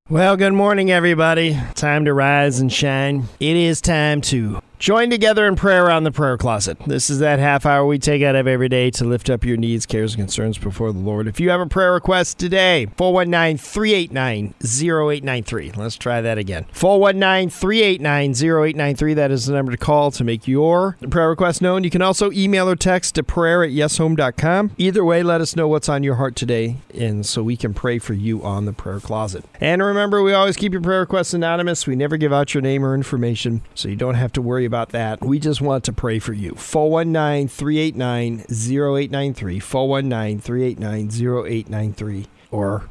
Well, good morning, everybody. Time to rise and shine. It is time to join together in prayer around the prayer closet. This is that half hour we take out of every day to lift up your needs, cares, and concerns before the Lord. If you have a prayer request today, 419-389-0893. Let's try that again. 419-389-0893. That is the number to call to make your prayer request known. You can also email or text to prayer@yeshome.com. Either way, let us know what's on your heart today, and so we can pray for you on the prayer closet. And remember, we always keep your prayer requests anonymous. We never give out your name or information, so you don't have to worry about that. We just want to pray for you. 419-389-0893, 419-389-0893, or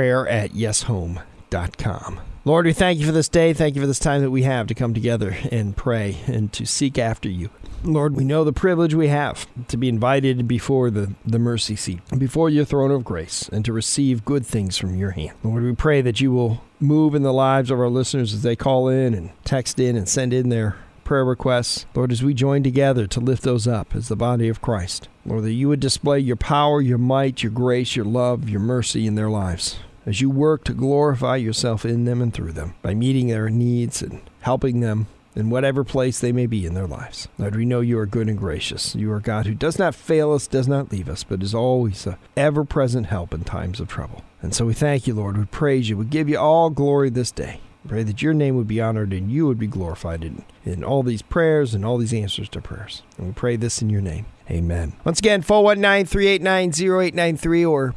prayer@yeshome.com. Lord, we thank you for this day. Thank you for this time that we have to come together and pray and to seek after you. Lord, we know the privilege we have to be invited before the mercy seat, before your throne of grace, and to receive good things from your hand. Lord, we pray that you will move in the lives of our listeners as they call in and text in and send in their prayer requests. Lord, as we join together to lift those up as the body of Christ. Lord, that you would display your power, your might, your grace, your love, your mercy in their lives, as you work to glorify yourself in them and through them by meeting their needs and helping them in whatever place they may be in their lives. Lord, we know you are good and gracious. You are God who does not fail us, does not leave us, but is always an ever-present help in times of trouble. And so we thank you, Lord. We praise you. We give you all glory this day. Pray that your name would be honored and you would be glorified in all these prayers and all these answers to prayers. And we pray this in your name. Amen. Once again, 419-389-0893 or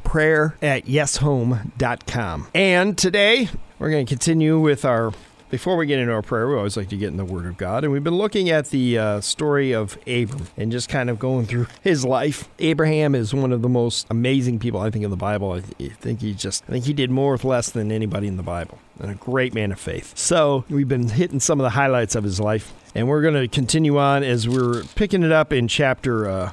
prayer@yeshome.com. And today, we're going to continue with before we get into our prayer, we always like to get in the Word of God. And we've been looking at the story of Abram and just kind of going through his life. Abraham is one of the most amazing people, I think, in the Bible. I think he did more with less than anybody in the Bible, and a great man of faith. So we've been hitting some of the highlights of his life, and we're going to continue on as we're picking it up in chapter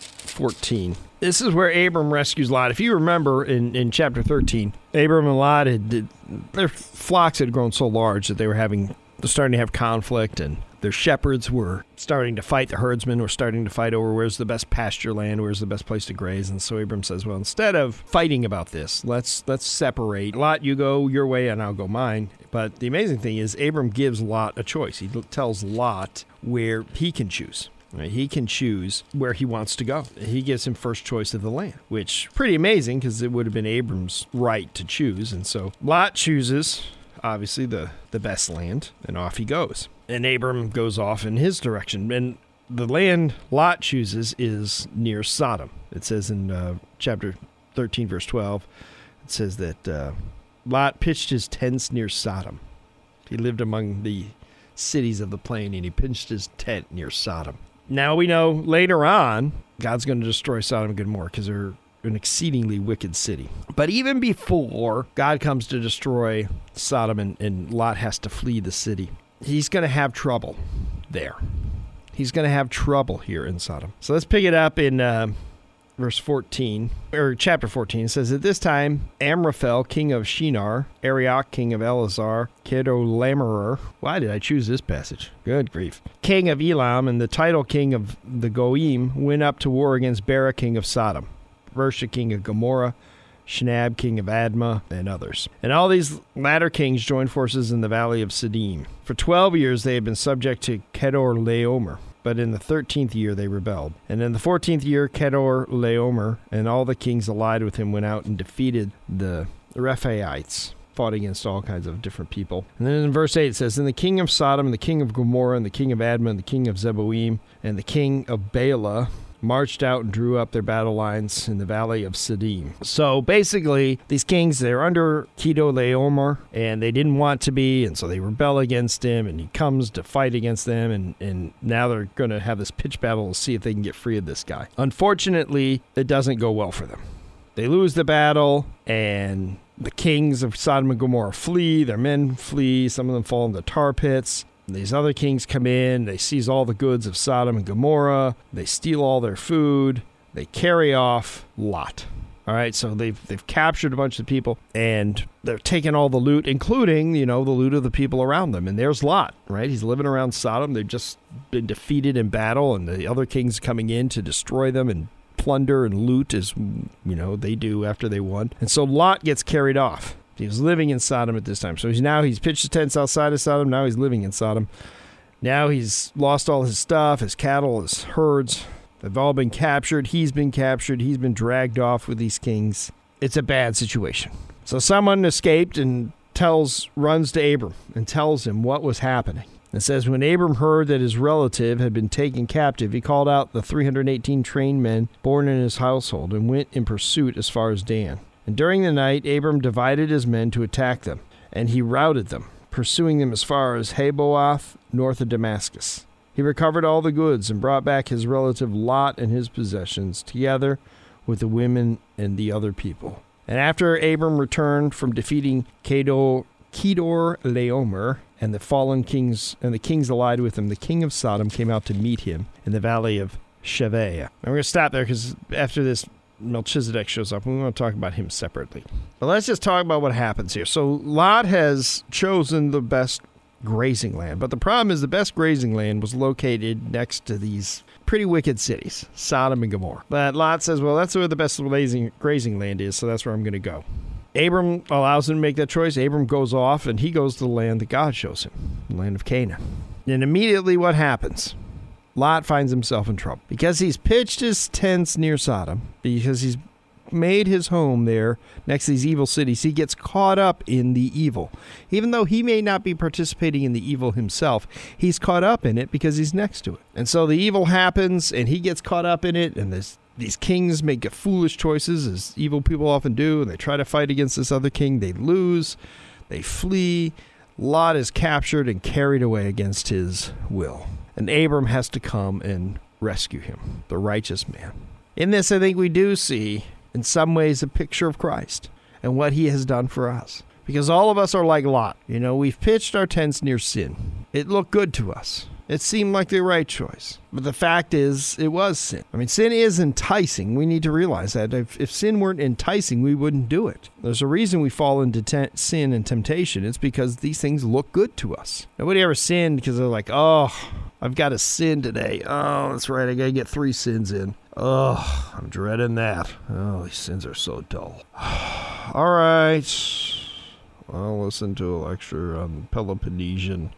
14. This is where Abram rescues Lot. If you remember in chapter 13, Abram and Lot, their flocks had grown so large that they were starting to have conflict, and their shepherds were starting to fight. The herdsmen were starting to fight over where's the best pasture land, where's the best place to graze. And so Abram says, well, instead of fighting about this, let's separate. Lot, you go your way and I'll go mine. But the amazing thing is Abram gives Lot a choice. He tells Lot where he can choose. Right? He can choose where he wants to go. He gives him first choice of the land, which pretty amazing because it would have been Abram's right to choose. And so Lot chooses, obviously, the best land, and off he goes. And Abram goes off in his direction. And the land Lot chooses is near Sodom. It says in chapter 13, verse 12, it says that Lot pitched his tents near Sodom. He lived among the cities of the plain, and he pitched his tent near Sodom. Now we know later on, God's going to destroy Sodom and Gomorrah because they're an exceedingly wicked city. But even before God comes to destroy Sodom and Lot has to flee the city, he's going to have trouble there. He's going to have trouble here in Sodom. So let's pick it up in verse 14, or chapter 14. It says, at this time, Amraphel, king of Shinar, Arioch, king of Elazar, Chedorlaomer. Why did I choose this passage? Good grief. King of Elam, and the title king of the Goyim, went up to war against Bera, king of Sodom, Bersha, king of Gomorrah, Shinab, king of Admah, and others. And all these latter kings joined forces in the valley of Siddim. For 12 years they had been subject to Chedorlaomer. But in the 13th year they rebelled. And in the 14th year, Chedorlaomer and all the kings allied with him went out and defeated the Rephaites, fought against all kinds of different people. And then in verse 8 it says, and the king of Sodom, and the king of Gomorrah, and the king of Admah, and the king of Zeboim, and the king of Bela marched out and drew up their battle lines in the valley of Siddim. So basically, these kings, they're under Chedorlaomer, and they didn't want to be, and so they rebel against him, and he comes to fight against them, and now they're going to have this pitch battle to see if they can get free of this guy. Unfortunately, it doesn't go well for them. They lose the battle, and the kings of Sodom and Gomorrah flee, their men flee, some of them fall into tar pits. These other kings come in, they seize all the goods of Sodom and Gomorrah, they steal all their food, they carry off Lot. All right, so they've captured a bunch of people, and they're taking all the loot, including, the loot of the people around them. And there's Lot, right? He's living around Sodom. They've just been defeated in battle, and the other kings coming in to destroy them and plunder and loot as, they do after they won. And so Lot gets carried off. He was living in Sodom at this time. So he's pitched his tents outside of Sodom. Now he's living in Sodom. Now he's lost all his stuff, his cattle, his herds. They've all been captured. He's been captured. He's been dragged off with these kings. It's a bad situation. So someone escaped and runs to Abram and tells him what was happening. It says, when Abram heard that his relative had been taken captive, he called out the 318 trained men born in his household and went in pursuit as far as Dan. And during the night, Abram divided his men to attack them, and he routed them, pursuing them as far as Haboath, north of Damascus. He recovered all the goods and brought back his relative Lot and his possessions, together with the women and the other people. And after Abram returned from defeating Kedorlaomer and the fallen kings and the kings allied with him, the king of Sodom came out to meet him in the valley of Shaveh. And we're going to stop there because after this, Melchizedek shows up, and we want to talk about him separately. But let's just talk about what happens here. So Lot has chosen the best grazing land, but the problem is the best grazing land was located next to these pretty wicked cities, Sodom and Gomorrah. But Lot says, well, that's where the best grazing land is, so that's where I'm going to go. Abram allows him to make that choice. Abram goes off, and he goes to the land that God shows him, the land of Canaan. And immediately what happens? Lot finds himself in trouble. Because he's pitched his tents near Sodom, because he's made his home there next to these evil cities, he gets caught up in the evil. Even though he may not be participating in the evil himself, he's caught up in it because he's next to it. And so the evil happens, and he gets caught up in it, and these kings make foolish choices, as evil people often do, and they try to fight against this other king. They lose. They flee. Lot is captured and carried away against his will. And Abram has to come and rescue him, the righteous man. In this, I think we do see, in some ways, a picture of Christ and what he has done for us. Because all of us are like Lot. You know, we've pitched our tents near sin. It looked good to us. It seemed like the right choice. But the fact is, it was sin. I mean, sin is enticing. We need to realize that. If sin weren't enticing, we wouldn't do it. There's a reason we fall into sin and temptation. It's because these things look good to us. Nobody ever sinned because they're like, oh, I've got to sin today. Oh, that's right. I got to get 3 sins in. Oh, I'm dreading that. Oh, these sins are so dull. All right. I'll listen to a lecture on Peloponnesian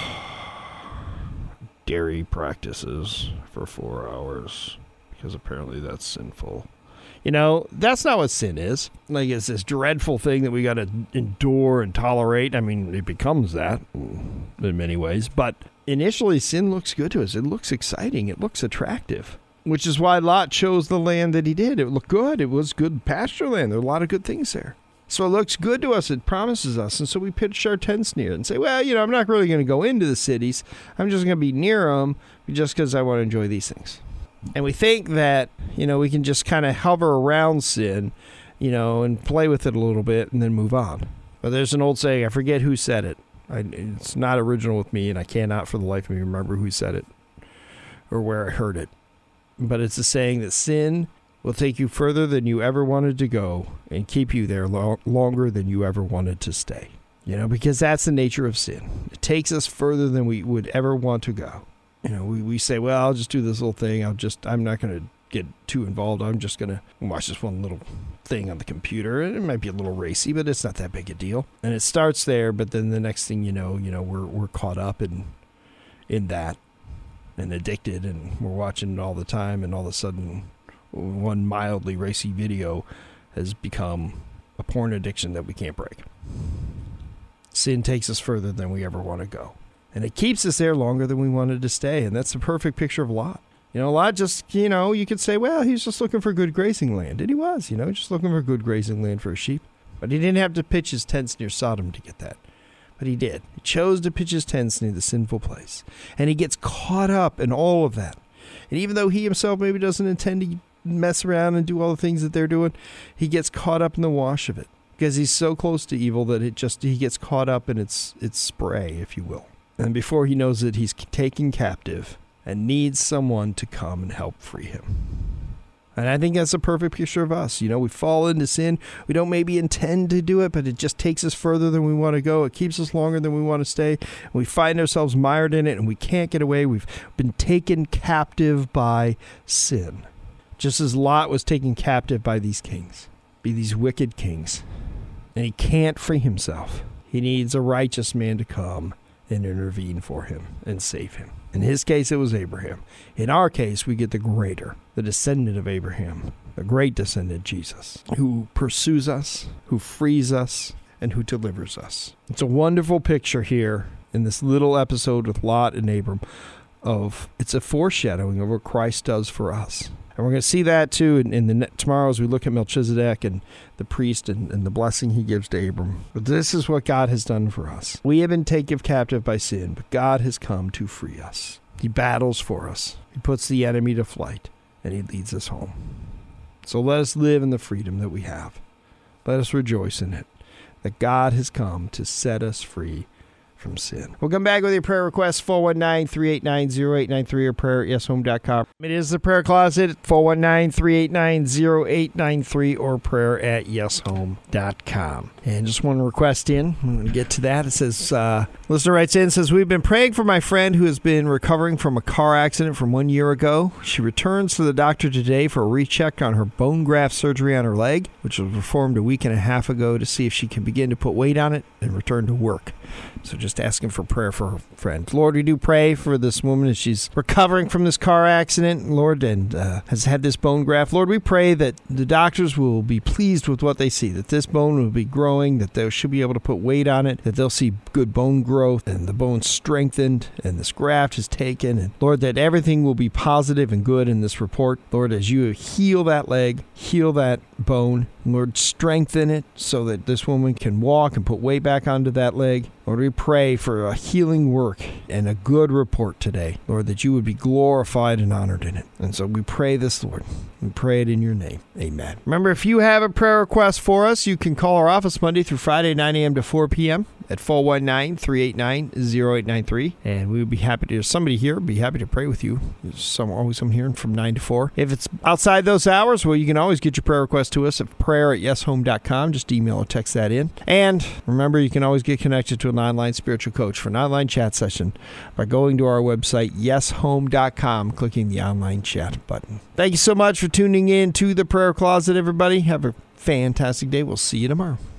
dairy practices for 4 hours because apparently that's sinful. You know, that's not what sin is. Like, it's this dreadful thing that we got to endure and tolerate. I mean, it becomes that in many ways. But initially, sin looks good to us. It looks exciting. It looks attractive, which is why Lot chose the land that he did. It looked good. It was good pasture land. There were a lot of good things there. So it looks good to us. It promises us. And so we pitched our tents near it and say, well, you know, I'm not really going to go into the cities. I'm just going to be near them just because I want to enjoy these things. And we think that, you know, we can just kind of hover around sin, you know, and play with it a little bit and then move on. But there's an old saying, I forget who said it. It's not original with me, and I cannot for the life of me remember who said it or where I heard it. But it's a saying that sin will take you further than you ever wanted to go and keep you there longer than you ever wanted to stay. You know, because that's the nature of sin. It takes us further than we would ever want to go. You know, we say, well, I'll just do this little thing. I'm not going to get too involved. I'm just going to watch this one little thing on the computer. It might be a little racy, but it's not that big a deal. And it starts there, but then the next thing you know, we're caught up in that and addicted, and we're watching it all the time, and all of a sudden one mildly racy video has become a porn addiction that we can't break. Sin takes us further than we ever want to go. And it keeps us there longer than we wanted to stay. And that's the perfect picture of Lot. You know, Lot just, you know, you could say, well, he's just looking for good grazing land. And he was, you know, just looking for good grazing land for his sheep. But he didn't have to pitch his tents near Sodom to get that. But he did. He chose to pitch his tents near the sinful place. And he gets caught up in all of that. And even though he himself maybe doesn't intend to mess around and do all the things that they're doing, he gets caught up in the wash of it. Because he's so close to evil that he gets caught up in its spray, if you will. And before he knows it, he's taken captive and needs someone to come and help free him. And I think that's a perfect picture of us. You know, we fall into sin. We don't maybe intend to do it, but it just takes us further than we want to go. It keeps us longer than we want to stay. And we find ourselves mired in it, and we can't get away. We've been taken captive by sin. Just as Lot was taken captive by these kings, by these wicked kings. and he can't free himself. He needs a righteous man to come and intervene for him and save him. In his case, it was Abraham. In our case, we get the greater, the descendant of Abraham, the great descendant, Jesus, who pursues us, who frees us, and who delivers us. It's a wonderful picture here in this little episode with Lot and Abram it's a foreshadowing of what Christ does for us. And we're going to see that too tomorrow as we look at Melchizedek and the priest and the blessing he gives to Abram. But this is what God has done for us. We have been taken captive by sin, but God has come to free us. He battles for us. He puts the enemy to flight, and he leads us home. So let us live in the freedom that we have. Let us rejoice in it, that God has come to set us free from sin. We'll come back with your prayer requests, 419-389-0893 or prayer at yeshome.com. It is the prayer closet, 419-389-0893 or prayer at yeshome.com. And just one request in. I'm going to get to that. It says, listener writes in, says, we've been praying for my friend who has been recovering from a car accident from 1 year ago. She returns to the doctor today for a recheck on her bone graft surgery on her leg, which was performed a week and a half ago, to see if she can begin to put weight on it and return to work. So just asking for prayer for her friend. Lord, we do pray for this woman as she's recovering from this car accident, Lord, and has had this bone graft. Lord, we pray that the doctors will be pleased with what they see, that this bone will be growing, that they should be able to put weight on it, that they'll see good bone growth and the bone strengthened and this graft is taken. And Lord, that everything will be positive and good in this report. Lord, as you heal that leg, heal that bone, Lord, strengthen it so that this woman can walk and put weight back onto that leg. Lord, we pray for a healing work and a good report today. Lord, that you would be glorified and honored in it. And so we pray this, Lord. We pray it in your name. Amen. Remember, if you have a prayer request for us, you can call our office Monday through Friday, 9 a.m. to 4 p.m. at 419-389-0893. And we would be happy to, somebody here would be happy to pray with you. There's always some here from 9 to 4. If it's outside those hours, well, you can always get your prayer request to us at prayer@yeshome.com. Just email or text that in. And remember, you can always get connected to an online spiritual coach for an online chat session by going to our website, yeshome.com, clicking the online chat button. Thank you so much for tuning in to the Prayer Closet, everybody. Have a fantastic day. We'll see you tomorrow.